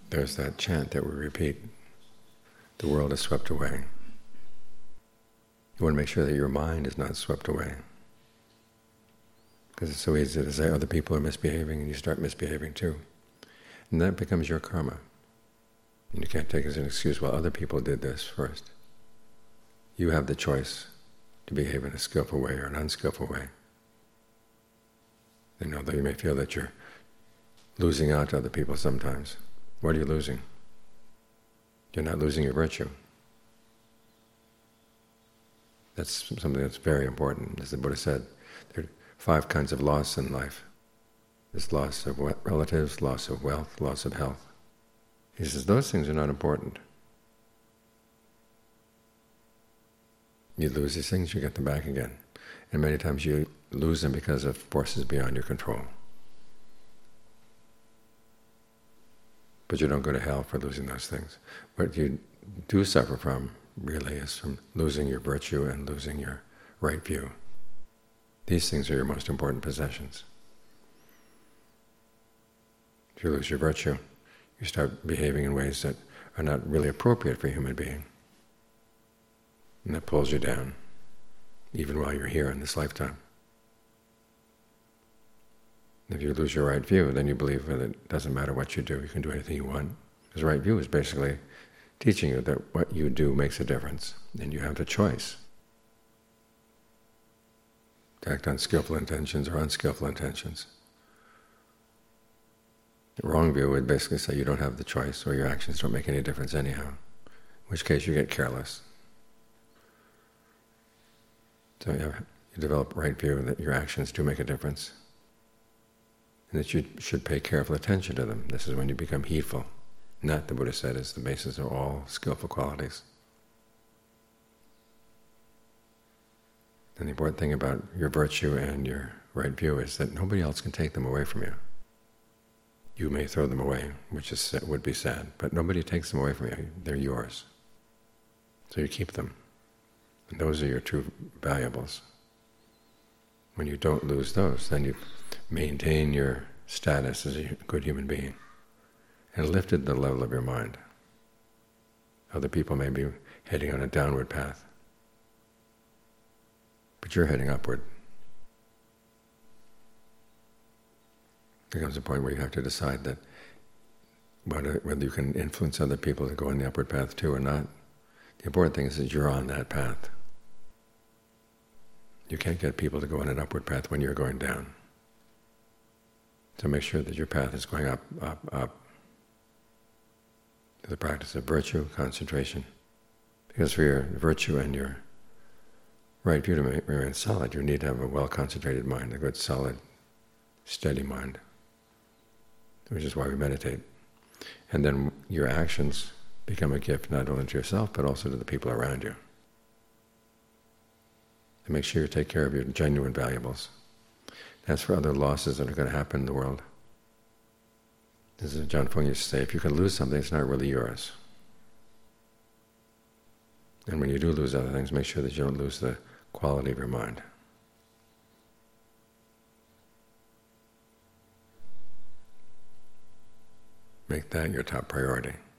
There's that chant that we repeat, the world is swept away. You want to make sure that your mind is not swept away. Because it's so easy to say other people are misbehaving and you start misbehaving too. And that becomes your karma. And you can't take it as an excuse, well, other people did this first. You have the choice to behave in a skillful way or an unskillful way. And although you may feel that you're losing out to other people sometimes, what are you losing? You're not losing your virtue. That's something that's very important. As the Buddha said, there are 5 kinds of loss in life. There's loss of relatives, loss of wealth, loss of health. He says those things are not important. You lose these things, you get them back again. And many times you lose them because of forces beyond your control. But you don't go to hell for losing those things. What you do suffer from, really, is from losing your virtue and losing your right view. These things are your most important possessions. If you lose your virtue, you start behaving in ways that are not really appropriate for a human being. And that pulls you down, even while you're here in this lifetime. If you lose your right view, then you believe that it doesn't matter what you do, you can do anything you want. Because right view is basically teaching you that what you do makes a difference, and you have the choice to act on skillful intentions or unskillful intentions. The wrong view would basically say you don't have the choice, or your actions don't make any difference anyhow, in which case you get careless. So you develop right view that your actions do make a difference, and that you should pay careful attention to them. This is when you become heedful. And that, the Buddha said, is the basis of all skillful qualities. And the important thing about your virtue and your right view is that nobody else can take them away from you. You may throw them away, which would be sad, but nobody takes them away from you. They're yours. So you keep them. And those are your true valuables. When you don't lose those, then you maintain your status as a good human being and lifted the level of your mind. Other people may be heading on a downward path, but you're heading upward. There comes a point where you have to decide that whether you can influence other people to go on the upward path too or not. The important thing is that you're on that path. You can't get people to go on an upward path when you're going down. So make sure that your path is going up, up, up, to the practice of virtue, concentration. Because for your virtue and your right view to remain solid, you need to have a well-concentrated mind, a good, solid, steady mind, which is why we meditate. And then your actions become a gift not only to yourself, but also to the people around you. And make sure you take care of your genuine valuables. As for other losses that are going to happen in the world, this is what John Fung used to say, if you can lose something, it's not really yours. And when you do lose other things, make sure that you don't lose the quality of your mind. Make that your top priority.